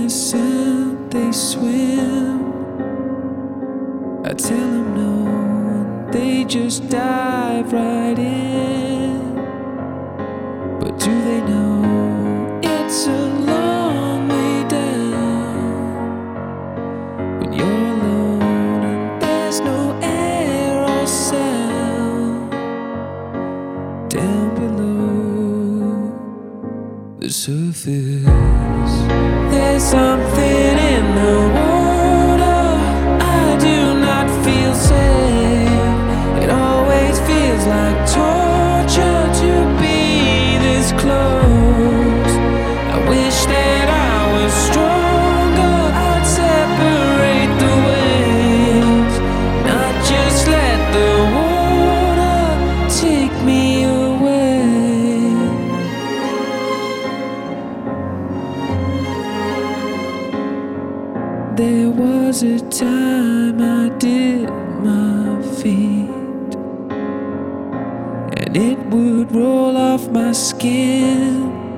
innocent, they swim. I tell them no, and they just dive right in. But do they know it's a long way down when you're alone and there's no air or sound down below the surface? There's something in the water. I do not feel safe. It always feels like torture to be this close. I wish that I was stronger. I'd separate the waves, not just let the water take me away. There was a time I did my feet, and it would roll off my skin.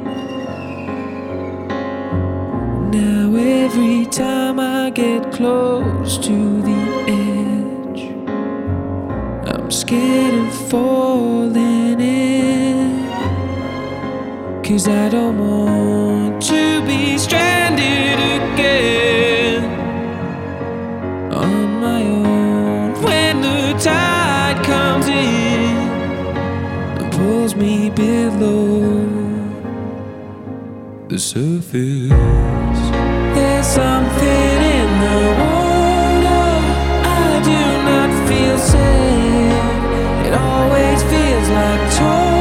Now every time I get close to the edge, I'm scared of falling in, 'cause I don't want to be stranded again on my own when the tide comes in and pulls me below the surface. There's something in the water. I do not feel safe. It always feels like torture